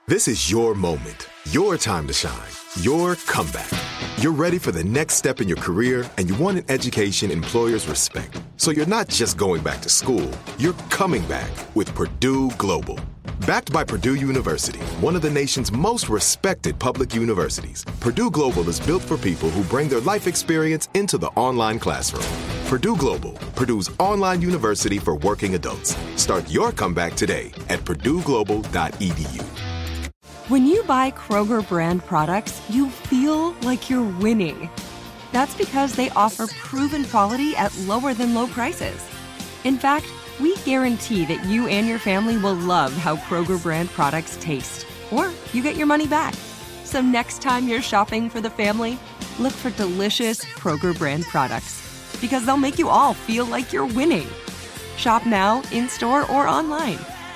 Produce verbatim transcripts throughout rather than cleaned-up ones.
This is your moment, your time to shine, your comeback. You're ready for the next step in your career, and you want an education employers respect. So you're not just going back to school, you're coming back with Purdue Global. Backed by Purdue University, one of the nation's most respected public universities, Purdue Global is built for people who bring their life experience into the online classroom. Purdue Global, Purdue's online university for working adults. Start your comeback today at purdue global dot e d u. When you buy Kroger brand products, you feel like you're winning. That's because they offer proven quality at lower than low prices. In fact, we guarantee that you and your family will love how Kroger brand products taste, or you get your money back. So next time you're shopping for the family, look for delicious Kroger brand products, because they'll make you all feel like you're winning. Shop now, in-store, or online.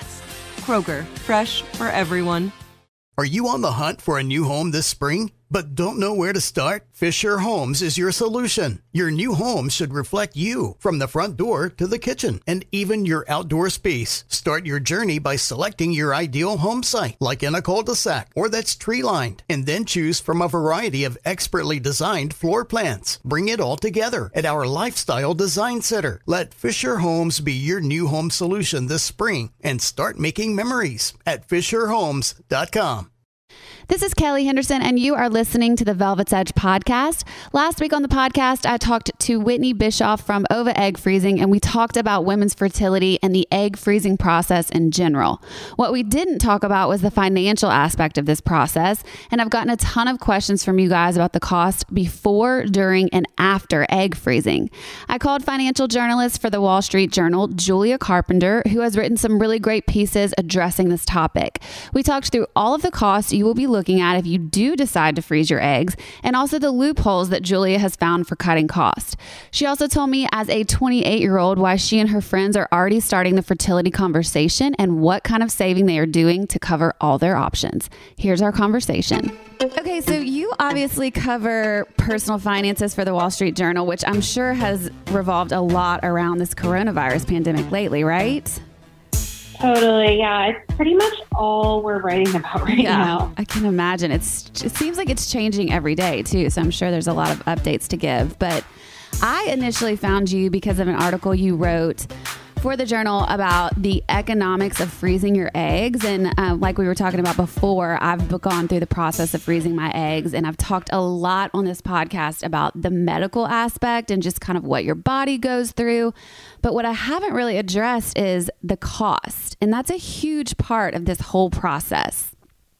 Kroger, fresh for everyone. Are you on the hunt for a new home this spring, but don't know where to start? Fisher Homes is your solution. Your new home should reflect you, from the front door to the kitchen, and even your outdoor space. Start your journey by selecting your ideal home site, like in a cul-de-sac or that's tree-lined, and then choose from a variety of expertly designed floor plans. Bring it all together at our Lifestyle Design Center. Let Fisher Homes be your new home solution this spring, and start making memories at fisher homes dot com. This is Kelly Henderson, and you are listening to the Velvet's Edge podcast. Last week on the podcast, I talked to Whitney Bischoff from Ova Egg Freezing, and we talked about women's fertility and the egg freezing process in general. What we didn't talk about was the financial aspect of this process, and I've gotten a ton of questions from you guys about the cost before, during, and after egg freezing. I called financial journalist for the Wall Street Journal, Julia Carpenter, who has written some really great pieces addressing this topic. We talked through all of the costs you will be looking at if you do decide to freeze your eggs, and also the loopholes that Julia has found for cutting costs. She also told me, as a twenty-eight-year-old, why she and her friends are already starting the fertility conversation and what kind of saving they are doing to cover all their options. Here's our conversation. Okay, so you obviously cover personal finances for the Wall Street Journal, which I'm sure has revolved a lot around this coronavirus pandemic lately, right? Totally, yeah. It's pretty much all we're writing about right yeah, now. I can imagine. It's it seems like it's changing every day too, so I'm sure there's a lot of updates to give. But I initially found you because of an article you wrote for the Journal about the economics of freezing your eggs. And uh, like we were talking about before, I've gone through the process of freezing my eggs, and I've talked a lot on this podcast about the medical aspect and just kind of what your body goes through. But what I haven't really addressed is the cost. And that's a huge part of this whole process.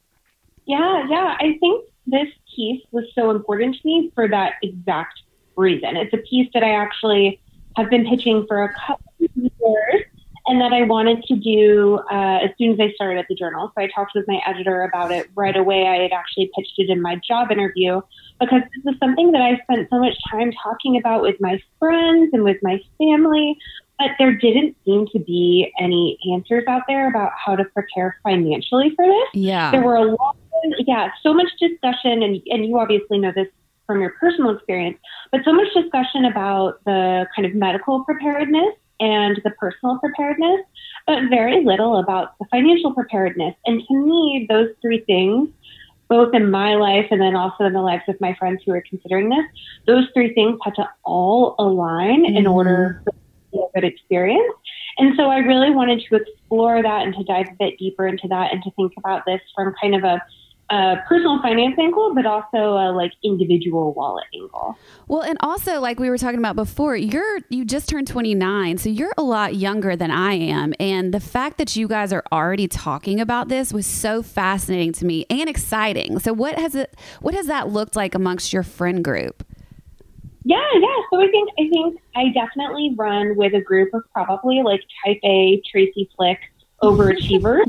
Yeah, yeah. I think this piece was so important to me for that exact reason. It's a piece that I actually have been pitching for a couple of years, and that I wanted to do uh, as soon as I started at the Journal. So I talked with my editor about it right away. I had actually pitched it in my job interview, because this is something that I spent so much time talking about with my friends and with my family, but there didn't seem to be any answers out there about how to prepare financially for this. Yeah. There were a lot of, yeah, so much discussion, and, and you obviously know this from your personal experience, but so much discussion about the kind of medical preparedness and the personal preparedness, but very little about the financial preparedness. And to me, those three things, both in my life and then also in the lives of my friends who are considering this, those three things had to all align mm-hmm. in order for a good experience. And so I really wanted to explore that and to dive a bit deeper into that and to think about this from kind of a Uh, personal finance angle, but also a like individual wallet angle. Well, and also like we were talking about before, you're you just turned twenty-nine, so you're a lot younger than I am. And the fact that you guys are already talking about this was so fascinating to me and exciting. So what has it what has that looked like amongst your friend group? Yeah, yeah. So I think I think I definitely run with a group of probably like type A Tracy Flick overachievers.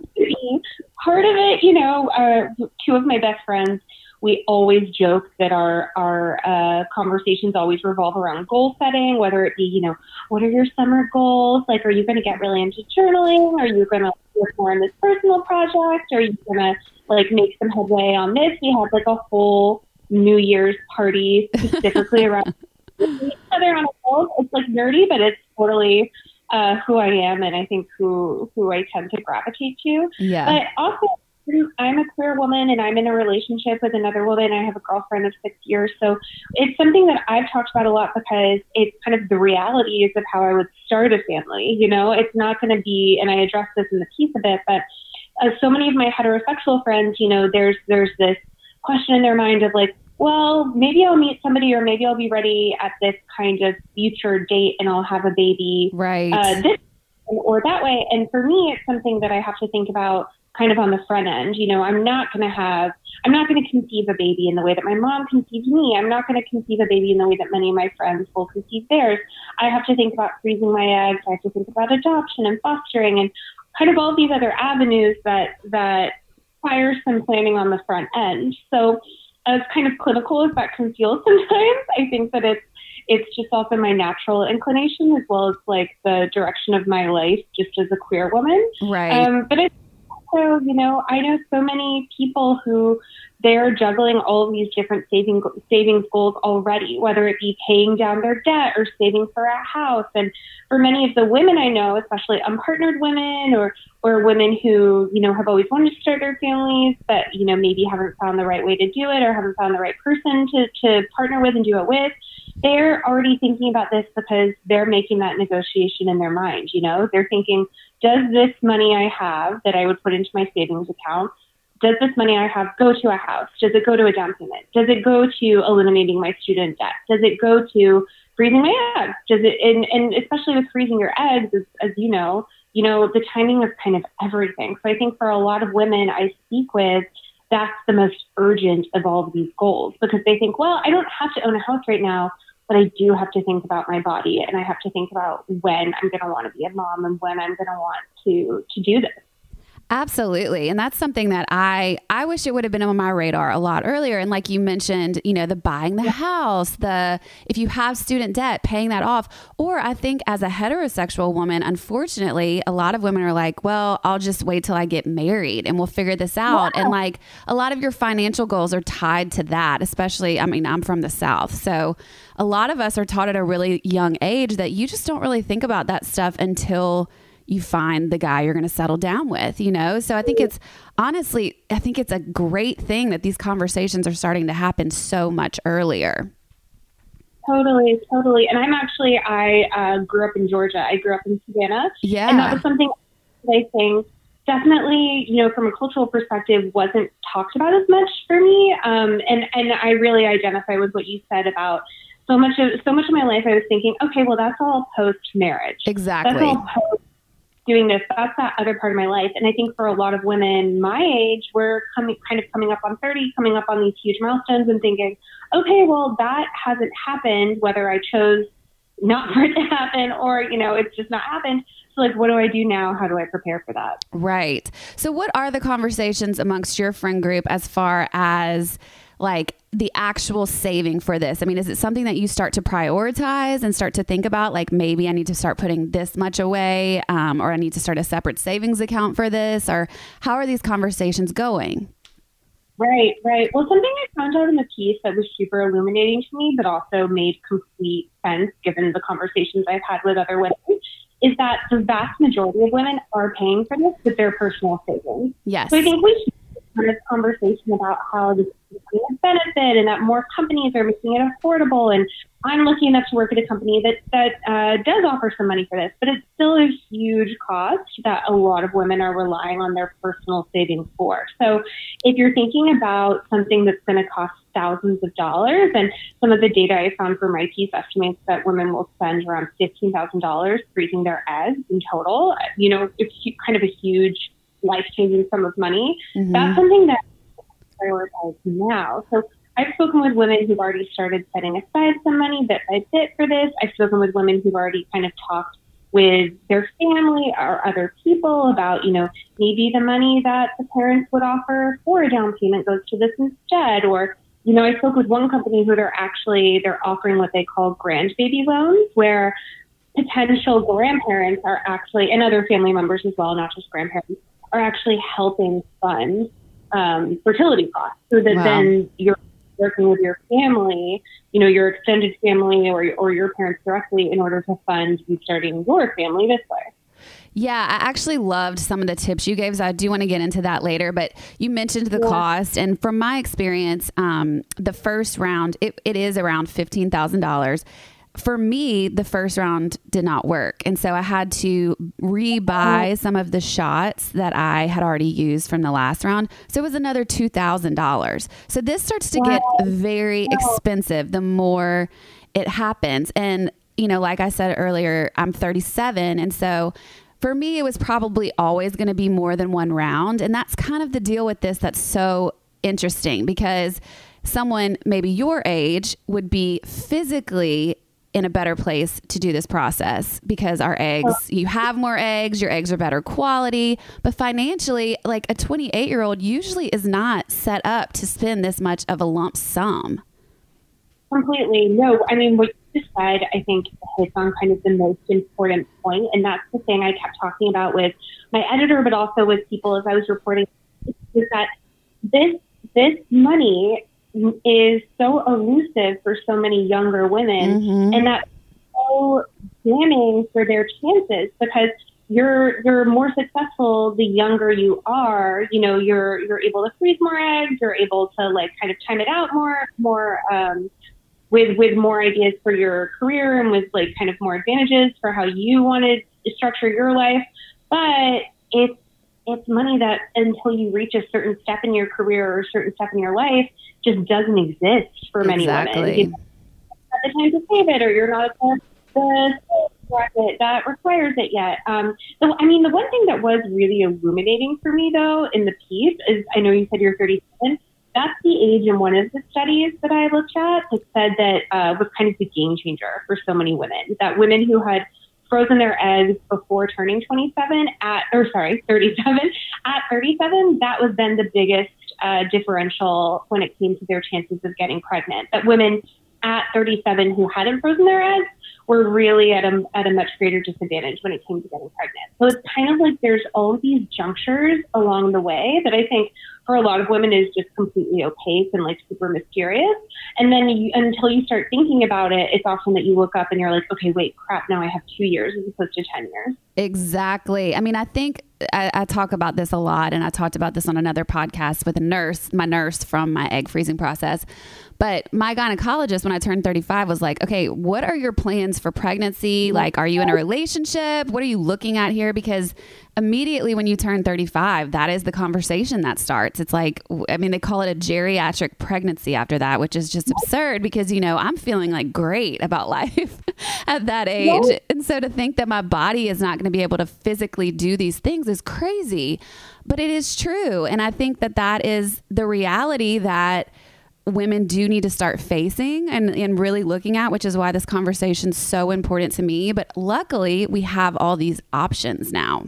Part of it, you know, uh, two of my best friends, we always joke that our our uh, conversations always revolve around goal setting, whether it be, you know, what are your summer goals? Like, are you going to get really into journaling? Are you going to work more on this personal project? Are you going to, like, make some headway on this? We had, like, a whole New Year's party specifically around each other on a goals. It's, like, nerdy, but it's totally uh, who I am, and I think who who I tend to gravitate to. Yeah. But also, I'm a queer woman and I'm in a relationship with another woman. I have a girlfriend of six years. So it's something that I've talked about a lot because it's kind of the realities of how I would start a family. You know, it's not going to be, and I address this in the piece a bit, but uh, so many of my heterosexual friends, you know, there's, there's this question in their mind of like, well, maybe I'll meet somebody or maybe I'll be ready at this kind of future date and I'll have a baby right. uh, this or that way. And for me, it's something that I have to think about kind of on the front end. You know, I'm not going to have, I'm not going to conceive a baby in the way that my mom conceived me. I'm not going to conceive a baby in the way that many of my friends will conceive theirs. I have to think about freezing my eggs. I have to think about adoption and fostering and kind of all these other avenues that, that require some planning on the front end. So as kind of clinical as that can feel sometimes, I think that it's, it's just also my natural inclination as well as like the direction of my life just as a queer woman. Right. Um, but it's also, you know, I know so many people who they're juggling all of these different saving, savings goals already, whether it be paying down their debt or saving for a house. And for many of the women I know, especially unpartnered women or, or women who, you know, have always wanted to start their families, but, you know, maybe haven't found the right way to do it or haven't found the right person to, to partner with and do it with, they're already thinking about this because they're making that negotiation in their mind. You know, they're thinking, does this money I have that I would put into my savings account, does this money I have go to a house? Does it go to a down payment? Does it go to eliminating my student debt? Does it go to freezing my eggs? Does it, and, and especially with freezing your eggs, as, as you know, you know, the timing is kind of everything. So I think for a lot of women I speak with, that's the most urgent of all of these goals because they think, well, I don't have to own a house right now, but I do have to think about my body and I have to think about when I'm going to want to be a mom and when I'm going to want to, to do this. Absolutely. And that's something that I, I wish it would have been on my radar a lot earlier. And like you mentioned, you know, the buying the house, the, if you have student debt, paying that off. Or I think as a heterosexual woman, unfortunately, a lot of women are like, well, I'll just wait till I get married and we'll figure this out. Yeah. And like a lot of your financial goals are tied to that, especially, I mean, I'm from the South. So a lot of us are taught at a really young age that you just don't really think about that stuff until you find the guy you're going to settle down with, you know? So I think it's honestly, I think it's a great thing that these conversations are starting to happen so much earlier. Totally, totally. And I'm actually, I uh, grew up in Georgia. I grew up in Savannah. Yeah. And that was something I think definitely, you know, from a cultural perspective, wasn't talked about as much for me. Um, and, and I really identify with what you said about so much of, so much of my life. I was thinking, okay, well, that's all post-marriage. Exactly. That's all post doing this. That's that other part of my life. And I think for a lot of women my age, we're coming, kind of coming up on thirty, coming up on these huge milestones and thinking, okay, well, that hasn't happened, whether I chose not for it to happen or, you know, it's just not happened. So like, what do I do now? How do I prepare for that? Right. So what are the conversations amongst your friend group as far as like the actual saving for this? I mean, is it something that you start to prioritize and start to think about, like maybe I need to start putting this much away, um, or I need to start a separate savings account for this, or how are these conversations going? Right, right. Well, something I found out in the piece that was super illuminating to me, but also made complete sense given the conversations I've had with other women, is that the vast majority of women are paying for this with their personal savings. Yes. So I think we should have this conversation about how this is a benefit and that more companies are making it affordable. And I'm lucky enough to work at a company that, that uh, does offer some money for this, but it's still a huge cost that a lot of women are relying on their personal savings for. So if you're thinking about something that's going to cost thousands of dollars, and some of the data I found for my piece estimates that women will spend around fifteen thousand dollars freezing their eggs in total, you know, it's kind of a huge life-changing sum of money. Mm-hmm. That's something that I prioritize now. So I've spoken with women who've already started setting aside some money bit by bit for this. I've spoken with women who've already kind of talked with their family or other people about, you know, maybe the money that the parents would offer for a down payment goes to this instead. Or, you know, I spoke with one company who they're actually, they're offering what they call grandbaby loans, where potential grandparents are actually, and other family members as well, not just grandparents, are actually helping fund um, fertility costs, so that wow. then you're working with your family, you know, your extended family or, or your parents directly in order to fund you starting your family this way. Yeah, I actually loved some of the tips you gave, so I do want to get into that later. But you mentioned the yeah. cost, and from my experience, um, the first round, it, it is around fifteen thousand dollars. For me, the first round did not work. And so I had to rebuy some of the shots that I had already used from the last round. So it was another two thousand dollars. So this starts to get very expensive the more it happens. And, you know, like I said earlier, I'm thirty-seven. And so for me, it was probably always going to be more than one round. And that's kind of the deal with this that's so interesting, because someone maybe your age would be physically in a better place to do this process, because our eggs, you have more eggs, your eggs are better quality, but financially, like a twenty-eight year old usually is not set up to spend this much of a lump sum. Completely. No, I mean, what you just said, I think hits on kind of the most important point. And that's the thing I kept talking about with my editor, but also with people as I was reporting, is that this, this money is so elusive for so many younger women, mm-hmm. and that's so damning for their chances, because you're you're more successful the younger you are. You know, you're you're able to freeze more eggs, you're able to like kind of time it out more, more um, with with more ideas for your career, and with like kind of more advantages for how you wanted to structure your life. But it's it's money that until you reach a certain step in your career or a certain step in your life just doesn't exist for many exactly. women. You know, at the time to save it, or you're not at the, the bracket that requires it yet. Um, so, I mean, the one thing that was really illuminating for me, though, in the piece is, I know you said you're thirty-seven. That's the age in one of the studies that I looked at that said that uh, was kind of the game changer for so many women. That women who had frozen their eggs before turning twenty-seven at, or sorry, thirty-seven, at thirty-seven, that was then the biggest uh, differential when it came to their chances of getting pregnant. That women at thirty-seven who hadn't frozen their eggs were really at a, at a much greater disadvantage when it came to getting pregnant. So it's kind of like there's all of these junctures along the way that I think for a lot of women is just completely opaque and like super mysterious. And then you, until you start thinking about it, it's often that you look up and you're like, okay, wait, crap, now I have two years as opposed to ten years. Exactly. I mean, I think I, I talk about this a lot, and I talked about this on another podcast with a nurse, my nurse from my egg freezing process. But my gynecologist, when I turned thirty-five, was like, okay, what are your plans for pregnancy? Like, are you in a relationship? What are you looking at here? Because immediately when you turn thirty-five, that is the conversation that starts. It's like, I mean, they call it a geriatric pregnancy after that, which is just absurd because, you know, I'm feeling like great about life at that age. Yeah. And so to think that my body is not going to be able to physically do these things is crazy, but it is true. And I think that that is the reality that women do need to start facing and, and really looking at, which is why this conversation is so important to me. But luckily we have all these options now.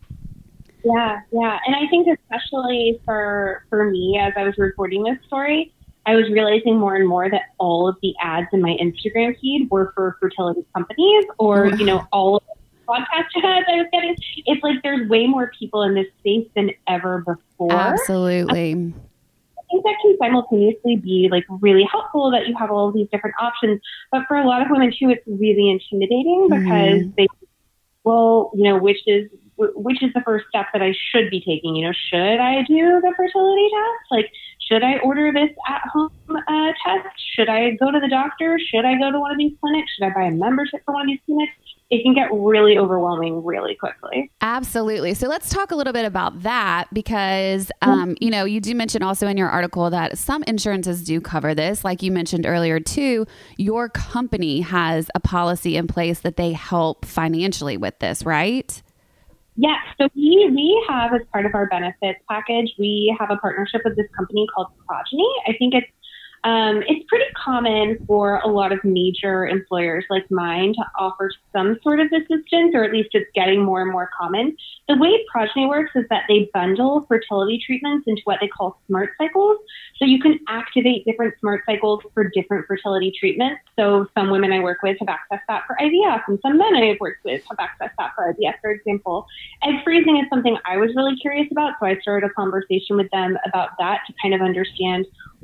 Yeah, yeah. And I think especially for, for me, as I was reporting this story, I was realizing more and more that all of the ads in my Instagram feed were for fertility companies, or, you know, all of the podcast ads I was getting. It's like there's way more people in this space than ever before. Absolutely. I think that can simultaneously be like really helpful that you have all of these different options. But for a lot of women too, it's really intimidating because mm-hmm. they, well, you know, which is, which is the first step that I should be taking? You know, should I do the fertility test? Like, should I order this at-home uh, test? Should I go to the doctor? Should I go to one of these clinics? Should I buy a membership for one of these clinics? It can get really overwhelming really quickly. Absolutely. So let's talk a little bit about that because, um, you know, you do mention also in your article that some insurances do cover this. Like you mentioned earlier too, your company has a policy in place that they help financially with this, right? Yes. So we, we have, as part of our benefits package, we have a partnership with this company called Progyny. I think it's Um, it's pretty common for a lot of major employers like mine to offer some sort of assistance, or at least it's getting more and more common. The way Progyny works is that they bundle fertility treatments into what they call smart cycles. So you can activate different smart cycles for different fertility treatments. So some women I work with have access to that for I V F, and some men I have worked with have access to that for I V F, for example. Egg freezing is something I was really curious about, so I started a conversation with them about that to kind of understand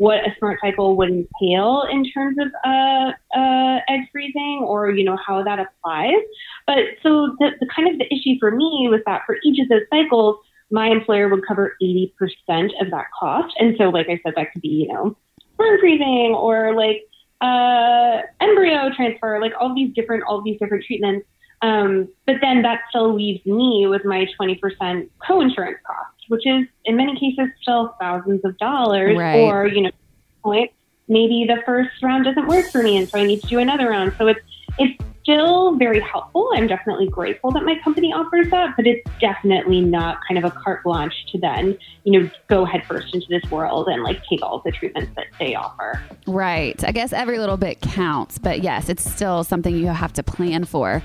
what a smart cycle would entail in terms of uh, uh, egg freezing, or, you know, how that applies. But so the, the kind of the issue for me was that for each of those cycles, my employer would cover eighty percent of that cost. And so, like I said, that could be, you know, sperm freezing or like uh, embryo transfer, like all these different, all these different treatments. Um, but then that still leaves me with my twenty percent co-insurance cost, which is in many cases still thousands of dollars. Right. Or, you know, point, maybe the first round doesn't work for me, and so I need to do another round. So it's it's still very helpful. I'm definitely grateful that my company offers that, but it's definitely not kind of a carte blanche to then, you know, go headfirst into this world and like take all of the treatments that they offer. Right. I guess every little bit counts, but yes, it's still something you have to plan for.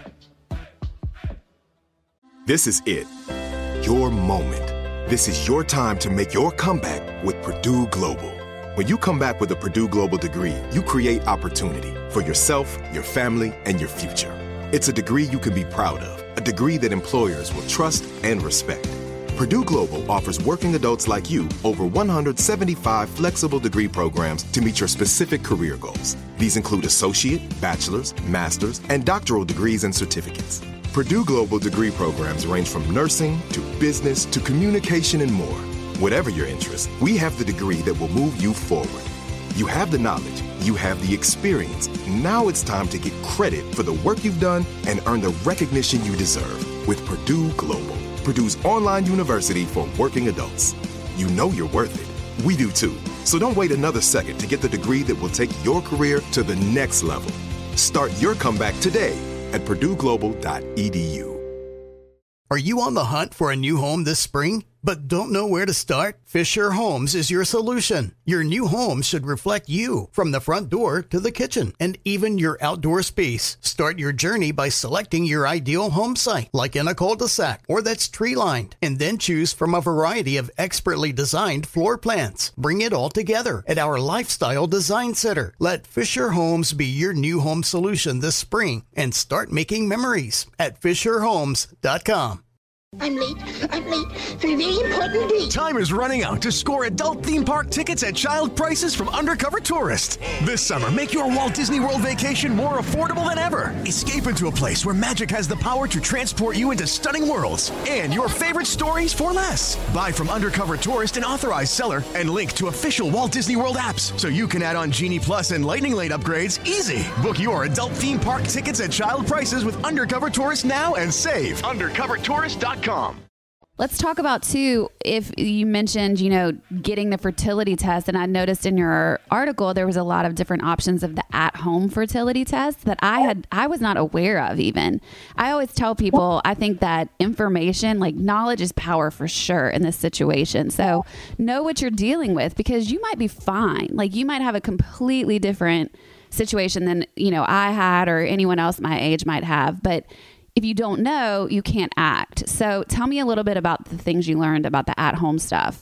This is it. Your moment. This is your time to make your comeback with Purdue Global. When you come back with a Purdue Global degree, you create opportunity for yourself, your family, and your future. It's a degree you can be proud of, a degree that employers will trust and respect. Purdue Global offers working adults like you over one hundred seventy-five flexible degree programs to meet your specific career goals. These include associate, bachelor's, master's, and doctoral degrees and certificates. Purdue Global degree programs range from nursing to business to communication and more. Whatever your interest, we have the degree that will move you forward. You have the knowledge, you have the experience. Now it's time to get credit for the work you've done and earn the recognition you deserve with Purdue Global, Purdue's online university for working adults. You know you're worth it. We do too. So don't wait another second to get the degree that will take your career to the next level. Start your comeback today at purdue global dot e d u. Are you on the hunt for a new home this spring, but don't know where to start? Fisher Homes is your solution. Your new home should reflect you, from the front door to the kitchen and even your outdoor space. Start your journey by selecting your ideal home site, like in a cul-de-sac or that's tree-lined, and then choose from a variety of expertly designed floor plans. Bring it all together at our Lifestyle Design Center. Let Fisher Homes be your new home solution this spring and start making memories at fisher homes dot com. I'm late. I'm late for a very important date. Time is running out to score adult theme park tickets at child prices from Undercover Tourist. This summer, make your Walt Disney World vacation more affordable than ever. Escape into a place where magic has the power to transport you into stunning worlds and your favorite stories for less. Buy from Undercover Tourist, an authorized seller, and link to official Walt Disney World apps so you can add on Genie Plus and Lightning Lane upgrades easy. Book your adult theme park tickets at child prices with Undercover Tourist now and save. undercover tourist dot com. Let's talk about, too, if you mentioned, you know, getting the fertility test. And I noticed in your article, there was a lot of different options of the at-home fertility test that I had, I was not aware of even. I always tell people, I think that information, like knowledge is power for sure in this situation. So know what you're dealing with, because you might be fine. Like you might have a completely different situation than, you know, I had or anyone else my age might have. But if you don't know, you can't act. So tell me a little bit about the things you learned about the at-home stuff.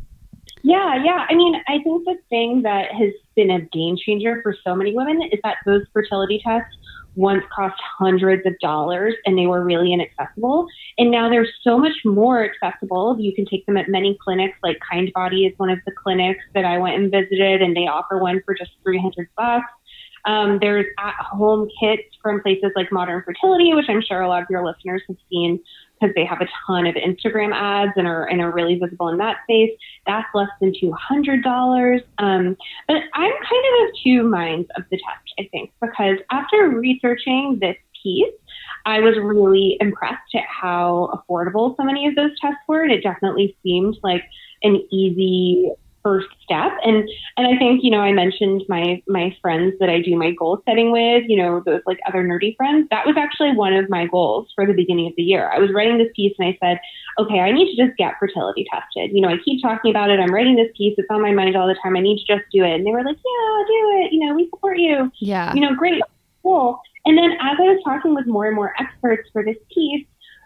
Yeah, yeah. I mean, I think the thing that has been a game changer for so many women is that those fertility tests once cost hundreds of dollars and they were really inaccessible. And now they're so much more accessible. You can take them at many clinics, like Kindbody is one of the clinics that I went and visited, and they offer one for just three hundred bucks. Um, there's at-home kits from places like Modern Fertility, which I'm sure a lot of your listeners have seen because they have a ton of Instagram ads and are, and are really visible in that space. That's less than two hundred dollars. Um, but I'm kind of of two minds of the test, I think, because after researching this piece, I was really impressed at how affordable so many of those tests were. And it definitely seemed like an easy first step. And, and I think, you know, I mentioned my, my friends that I do my goal setting with, you know, those like other nerdy friends. That was actually one of my goals for the beginning of the year. I was writing this piece and I said, okay, I need to just get fertility tested. You know, I keep talking about it. I'm writing this piece. It's on my mind all the time. I need to just do it. And they were like, yeah, do it. You know, we support you. Yeah. You know, great. Cool. And then as I was talking with more and more experts for this piece,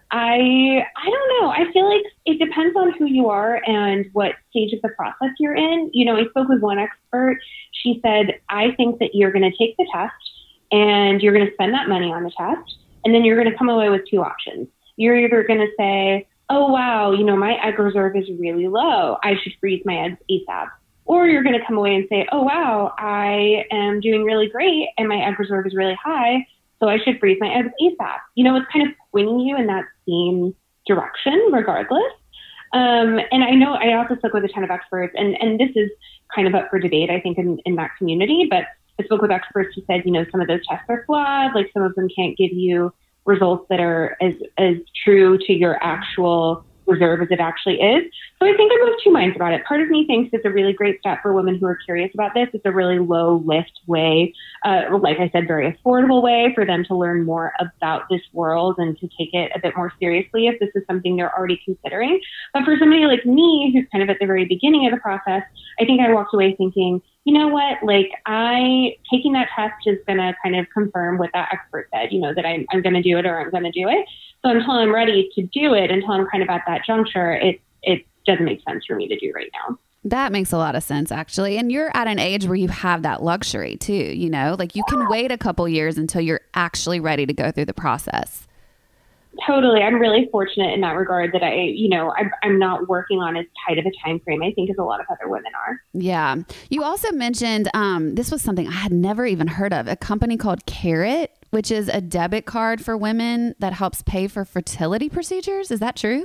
I I don't know. I feel like it depends on who you are and what stage of the process you're in. You know, I spoke with one expert. She said, I think that you're going to take the test and you're going to spend that money on the test. And then you're going to come away with two options. You're either going to say, oh, wow, you know, my egg reserve is really low. I should freeze my eggs ASAP. or you're going to come away and say, oh, wow, I am doing really great and my egg reserve is really high, so I should freeze my eggs ASAP. You know, it's kind of pointing you in that same direction regardless. Um, and I know I also spoke with a ton of experts, and, and this is kind of up for debate, I think, in, in that community, but I spoke with experts who said, you know, some of those tests are flawed, like some of them can't give you results that are as, as true to your actual reserve as it actually is. So I think I'm of two minds about it. Part of me thinks it's a really great step for women who are curious about this. It's a really low lift way, uh, like I said, very affordable way for them to learn more about this world and to take it a bit more seriously if this is something they're already considering. But for somebody like me, who's kind of at the very beginning of the process, I think I walked away thinking, you know what, like I, taking that test is going to kind of confirm what that expert said, you know, that I'm, I'm going to do it or I'm going to do it. So until I'm ready to do it, until I'm kind of at that juncture, it it doesn't make sense for me to do right now. That makes a lot of sense, actually. And you're at an age where you have that luxury too, you know, like you can wait a couple years until you're actually ready to go through the process. Totally. I'm really fortunate in that regard that I, you know, I'm, I'm not working on as tight of a time frame, I think, as a lot of other women are. Yeah. You also mentioned, um, this was something I had never even heard of, a company called Carrot, which is a debit card for women that helps pay for fertility procedures. Is that true?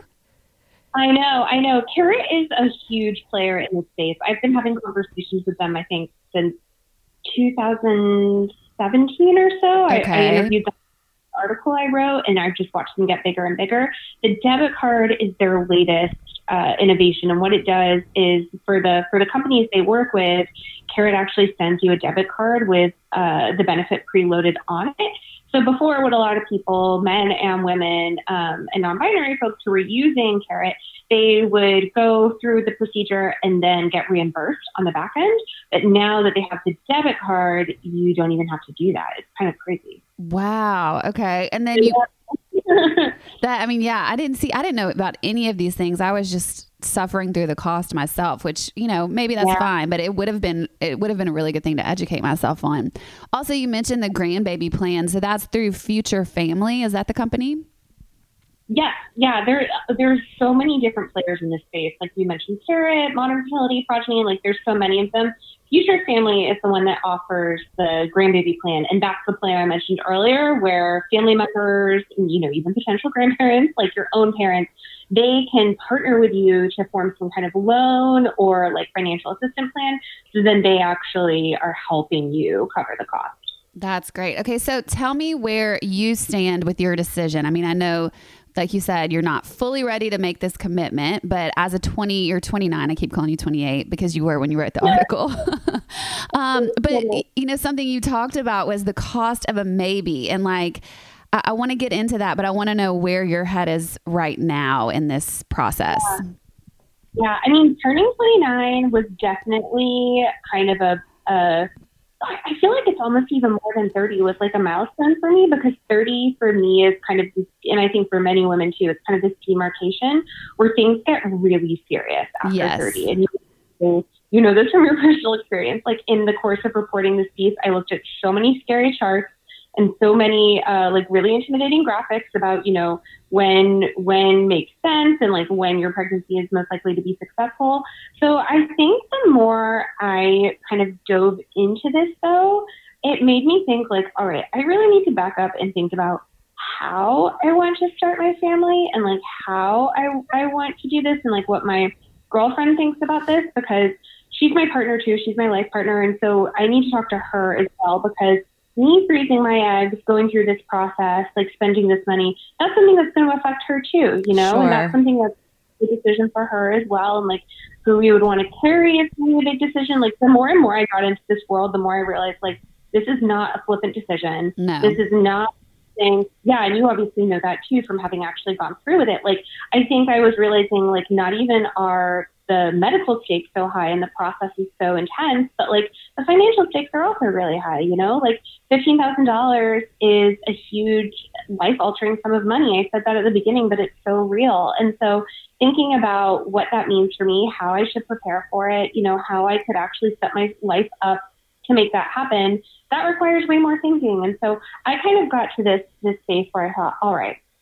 I know. I know. Carrot is a huge player in the space. I've been having conversations with them, I think, since two thousand seventeen or so. Okay. I, I interviewed them. Article I wrote, and I've just watched them get bigger and bigger. The debit card is their latest uh, innovation, and what it does is for the for the companies they work with, Carrot actually sends you a debit card with uh, the benefit preloaded on it. So before, what a lot of people, men and women, um, and non-binary folks who were using Carrot, they would go through the procedure and then get reimbursed on the back end. But now that they have the debit card, you don't even have to do that. It's kind of crazy. Wow. Okay. And then you, that, I mean, yeah, I didn't see, I didn't know about any of these things. I was just suffering through the cost myself, which, you know, maybe that's yeah. fine, but it would have been, it would have been a really good thing to educate myself on. Also, you mentioned the grandbaby plan. So that's through Future Family. Is that the company? Yeah, yeah. There, there's so many different players in this space. Like you mentioned, Carrot, Modern Fertility, Progeny. Like there's so many of them. Future Family is the one that offers the grandbaby plan, and that's the plan I mentioned earlier, where family members, and, you know, even potential grandparents, like your own parents, they can partner with you to form some kind of loan or like financial assistance plan. So then they actually are helping you cover the cost. That's great. Okay, so tell me where you stand with your decision. I mean, I know, like you said, you're not fully ready to make this commitment, but as a twenty, you're twenty-nine. I keep calling you twenty-eight because you were when you wrote the article. um, but, you know, something you talked about was the cost of a maybe. And like, I, I want to get into that, but I want to know where your head is right now in this process. Yeah. yeah. I mean, turning twenty-nine was definitely kind of a, a I feel like it's almost even more than thirty was like a milestone for me, because thirty for me is kind of, and I think for many women too, it's kind of this demarcation where things get really serious after yes. thirty. And you, you know this from your personal experience. Like in the course of reporting this piece, I looked at so many scary charts and so many uh, like really intimidating graphics about, you know, when when makes sense and like when your pregnancy is most likely to be successful. So I think the more I kind of dove into this, though, it made me think like, all right, I really need to back up and think about how I want to start my family and like how I, I want to do this and like what my girlfriend thinks about this, because she's my partner too. She's my life partner. And so I need to talk to her as well, because me freezing my eggs, going through this process, like spending this money, that's something that's going to affect her too, you know, sure. and that's something that's a decision for her as well. And like who we would want to carry is a big decision. Like the more and more I got into this world, the more I realized like, this is not a flippant decision. No. This is not saying, yeah, and you obviously know that too from having actually gone through with it. Like, I think I was realizing like not even are the medical stakes so high and the process is so intense, but like the financial stakes are also really high, you know, like fifteen thousand dollars is a huge life altering sum of money. I said that at the beginning, but it's so real. And so thinking about what that means for me, how I should prepare for it, you know, how I could actually set my life up to make that happen, that requires way more thinking. And so I kind of got to this, this space where I thought, all right,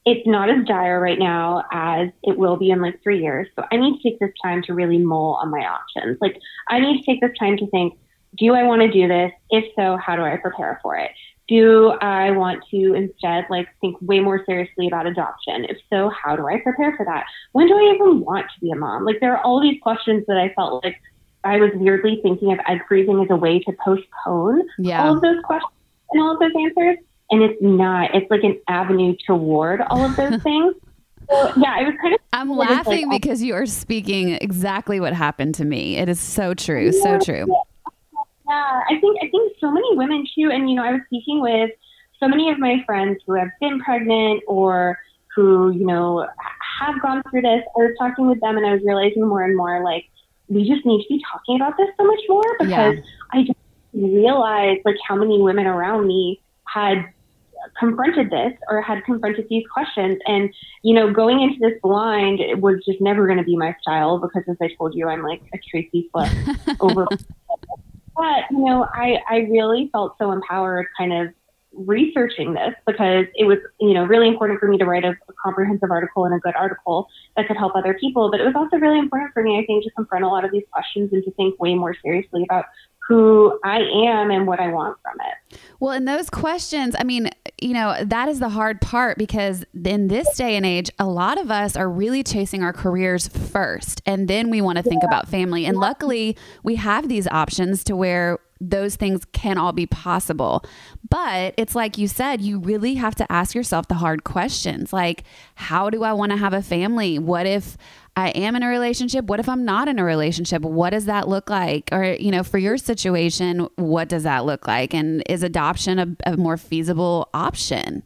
it's not as dire right now as it will be in like three years. So I need to take this time to really mull on my options. Like I need to take this time to think, do I want to do this? If so, how do I prepare for it? Do I want to instead like think way more seriously about adoption? If so, how do I prepare for that? When do I even want to be a mom? Like there are all these questions that I felt like I was weirdly thinking of egg freezing as a way to postpone yeah. all of those questions and all of those answers. And it's not. It's like an avenue toward all of those things. So, yeah, I was kind of. I'm laughing like, because you are speaking exactly what happened to me. It is so true, yeah, so true. Yeah, I think I think so many women too. And you know, I was speaking with so many of my friends who have been pregnant or who you know have gone through this. I was talking with them, and I was realizing more and more like we just need to be talking about this so much more because yeah. I just realized like how many women around me had confronted this or had confronted these questions. And, you know, going into this blind, it was just never going to be my style because as I told you, I'm like a Tracy Flip over. But, you know, I, I really felt so empowered kind of researching this because it was, you know, really important for me to write a, a comprehensive article and a good article that could help other people. But it was also really important for me, I think, to confront a lot of these questions and to think way more seriously about who I am and what I want from it. Well, and those questions, I mean, you know, that is the hard part because in this day and age, a lot of us are really chasing our careers first, and then we want to think yeah. about family. And luckily, we have these options to where those things can all be possible. But it's like you said, you really have to ask yourself the hard questions. Like, how do I want to have a family? What if I am in a relationship? What if I'm not in a relationship? What does that look like? Or, you know, for your situation, what does that look like? And is adoption a, a more feasible option?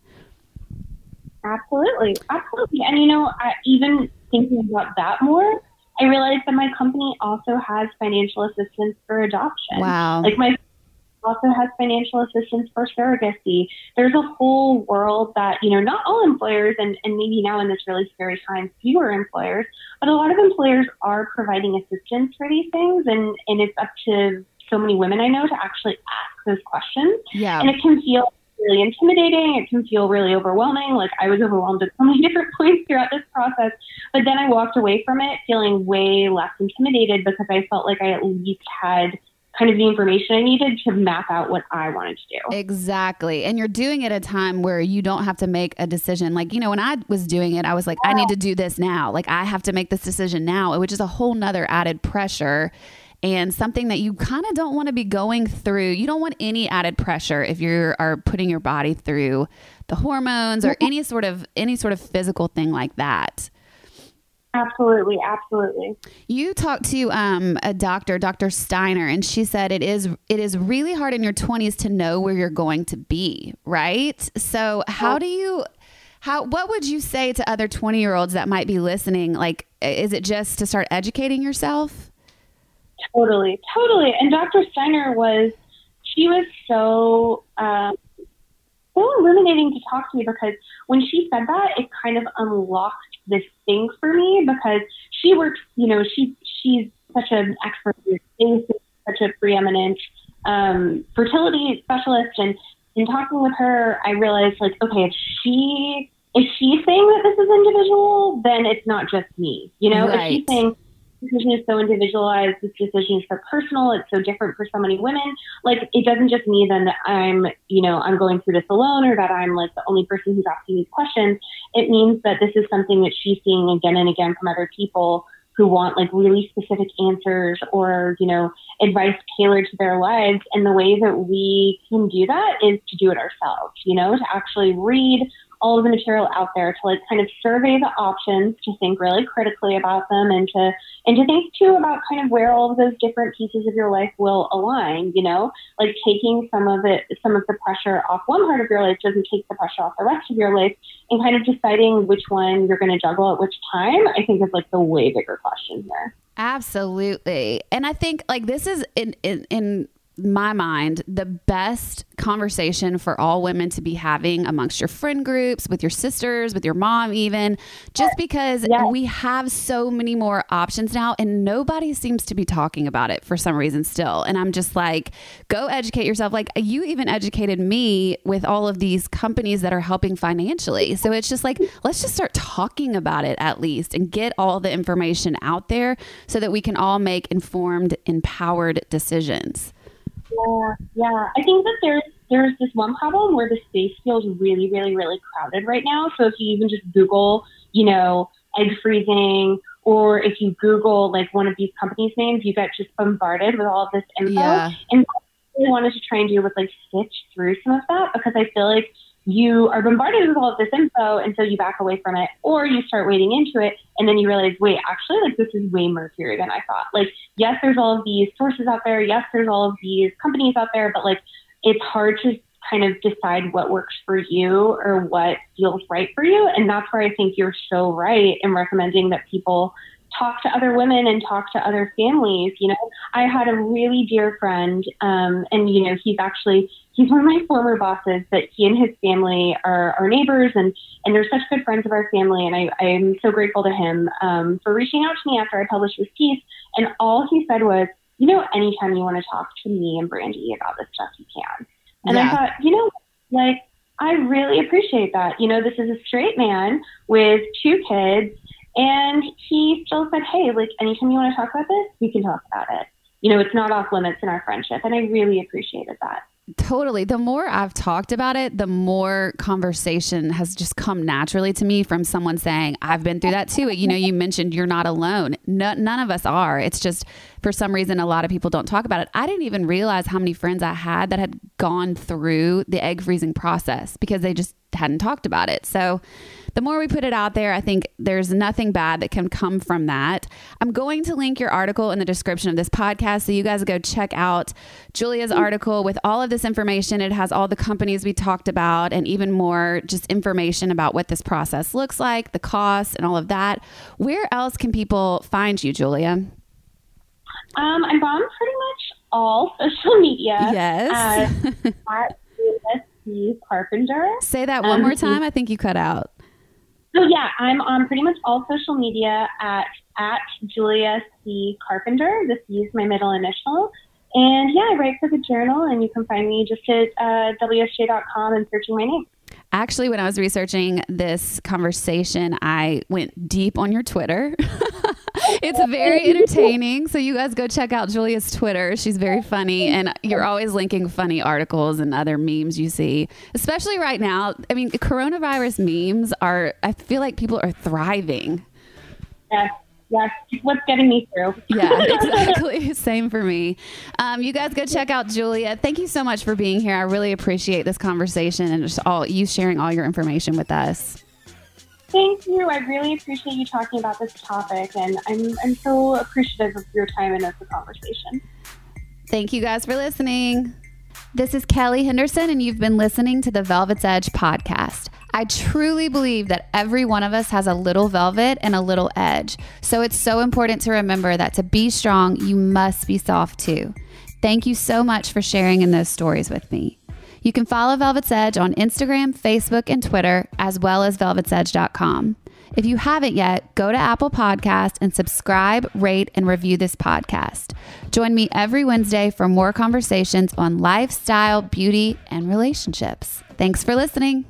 Absolutely. Absolutely. And, you know, I, even thinking about that more, I realized that my company also has financial assistance for adoption. Wow. Like my also has financial assistance for surrogacy. There's a whole world that, you know, not all employers, and, and maybe now in this really scary time, fewer employers, but a lot of employers are providing assistance for these things. And, and it's up to so many women I know to actually ask those questions. Yeah. And it can feel really intimidating. It can feel really overwhelming. Like I was overwhelmed at so many different points throughout this process. But then I walked away from it feeling way less intimidated because I felt like I at least had kind of the information I needed to map out what I wanted to do. Exactly. And you're doing it at a time where you don't have to make a decision. Like, you know, when I was doing it, I was like, I need to do this now. Like, I have to make this decision now, which is a whole nother added pressure and something that you kind of don't want to be going through. You don't want any added pressure if you are putting your body through the hormones or any sort of any sort of physical thing like that. Absolutely. Absolutely. You talked to um, a doctor, Doctor Steiner, and she said it is it is really hard in your twenties to know where you're going to be, right? So how do you, how what would you say to other twenty-year-olds that might be listening? Like, is it just to start educating yourself? Totally. Totally. And Doctor Steiner was, she was so, um, so illuminating to talk to me because when she said that, it kind of unlocked this thing for me because she works, you know, she she's such an expert in this space, such a preeminent um, fertility specialist. And in talking with her, I realized like, okay, if she if she's saying that this is individual, then it's not just me. You know, right. If she's saying this decision is so individualized, this decision is so personal, it's so different for so many women. Like, it doesn't just mean then that I'm, you know, I'm going through this alone or that I'm like the only person who's asking these questions. It means that this is something that she's seeing again and again from other people who want like really specific answers or, you know, advice tailored to their lives. And the way that we can do that is to do it ourselves, you know, to actually read all of the material out there, to like kind of survey the options, to think really critically about them, and to and to think too about kind of where all of those different pieces of your life will align, you know, like taking some of it, some of the pressure off one part of your life doesn't take the pressure off the rest of your life, and kind of deciding which one you're going to juggle at which time, I think is like the way bigger question here. Absolutely. And I think like this is in, in, in my mind, the best conversation for all women to be having amongst your friend groups, with your sisters, with your mom even, just because yes. we have so many more options now and nobody seems to be talking about it for some reason still. And I'm just like, go educate yourself. Like you even educated me with all of these companies that are helping financially. So it's just like, let's just start talking about it at least and get all the information out there so that we can all make informed, empowered decisions. Yeah, yeah. I think that there's there's this one problem where the space feels really, really, really crowded right now. So if you even just Google, you know, egg freezing, or if you Google like one of these companies' names, you get just bombarded with all of this info. Yeah. And what I really wanted to try and do was like stitch through some of that, because I feel like you are bombarded with all of this info, and so you back away from it, or you start wading into it, and then you realize, wait, actually, like this is way murkier than I thought. Like, yes, there's all of these sources out there. Yes, there's all of these companies out there, but like, it's hard to kind of decide what works for you or what feels right for you. And that's where I think you're so right in recommending that people talk to other women and talk to other families. You know, I had a really dear friend, um, and, you know, he's actually, he's one of my former bosses, but he and his family are, are neighbors, and, and they're such good friends of our family. And I, I'm so grateful to him um, for reaching out to me after I published this piece. And all he said was, you know, anytime you want to talk to me and Brandy about this stuff, you can. And yeah. I thought, you know, like, I really appreciate that. You know, this is a straight man with two kids, and he still said, hey, like, anytime you want to talk about this, we can talk about it. You know, it's not off limits in our friendship. And I really appreciated that. Totally. The more I've talked about it, the more conversation has just come naturally to me from someone saying, I've been through that too. You know, you mentioned you're not alone. No, none of us are. It's just for some reason, a lot of people don't talk about it. I didn't even realize how many friends I had that had gone through the egg freezing process because they just hadn't talked about it. So the more we put it out there, I think there's nothing bad that can come from that. I'm going to link your article in the description of this podcast, so you guys go check out Julia's article with all of this information. It has all the companies we talked about and even more just information about what this process looks like, the costs and all of that. Where else can people find you, Julia? Um, I'm on pretty much all social media. Yes. Uh, at Julia C. Carpenter. Say that one um, more time. I think you cut out. So yeah, I'm on pretty much all social media at at Julia C. Carpenter. The C is my middle initial. And yeah, I write for the Journal, and you can find me just at uh, W S J dot com and searching my name. Actually, when I was researching this conversation, I went deep on your Twitter. It's very entertaining. So you guys go check out Julia's Twitter. She's very funny. And you're always linking funny articles and other memes you see, especially right now. I mean, coronavirus memes are, I feel like people are thriving. Yes. Yes. What's getting me through. Yeah, exactly. Same for me. Um, you guys go check out Julia. Thank you so much for being here. I really appreciate this conversation and just all you sharing all your information with us. Thank you. I really appreciate you talking about this topic, and I'm I'm so appreciative of your time and of the conversation. Thank you guys for listening. This is Kelly Henderson, and you've been listening to the Velvet's Edge podcast. I truly believe that every one of us has a little velvet and a little edge. So it's so important to remember that to be strong, you must be soft too. Thank you so much for sharing in those stories with me. You can follow Velvet's Edge on Instagram, Facebook, and Twitter, as well as velvets edge dot com. If you haven't yet, go to Apple Podcasts and subscribe, rate, and review this podcast. Join me every Wednesday for more conversations on lifestyle, beauty, and relationships. Thanks for listening.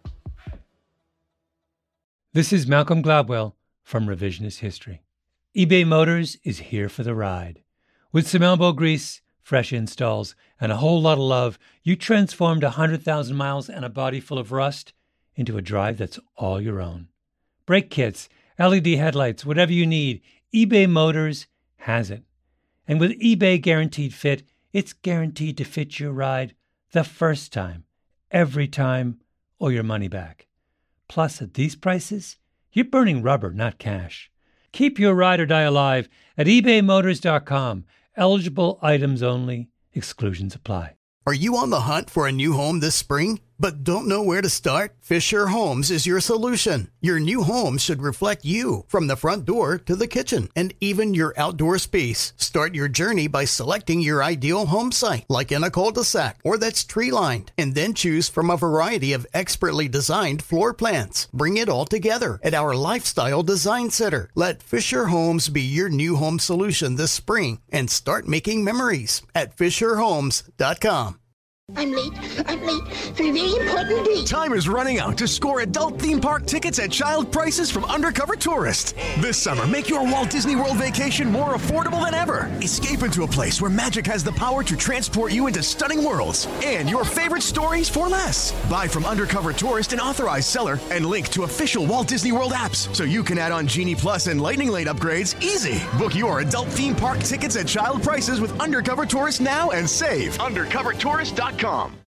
This is Malcolm Gladwell from Revisionist History. eBay Motors is here for the ride. With some elbow grease, fresh installs, and a whole lot of love, you transformed one hundred thousand miles and a body full of rust into a drive that's all your own. Brake kits, L E D headlights, whatever you need, eBay Motors has it. And with eBay Guaranteed Fit, it's guaranteed to fit your ride the first time, every time, or your money back. Plus, at these prices, you're burning rubber, not cash. Keep your ride or die alive at ebay motors dot com. Eligible items only. Exclusions apply. Are you on the hunt for a new home this spring? but don't know where to start? Fisher Homes is your solution. Your new home should reflect you from the front door to the kitchen and even your outdoor space. Start your journey by selecting your ideal home site, like in a cul-de-sac or that's tree-lined, and then choose from a variety of expertly designed floor plans. Bring it all together at our Lifestyle Design Center. Let Fisher Homes be your new home solution this spring and start making memories at fisher homes dot com. I'm late. I'm late for a very important date. Time is running out to score adult theme park tickets at child prices from Undercover Tourist. This summer, make your Walt Disney World vacation more affordable than ever. Escape into a place where magic has the power to transport you into stunning worlds and your favorite stories for less. Buy from Undercover Tourist, an authorized seller, and link to official Walt Disney World apps so you can add on Genie Plus and Lightning Lane upgrades easy. Book your adult theme park tickets at child prices with Undercover Tourist now and save. undercover tourist dot com.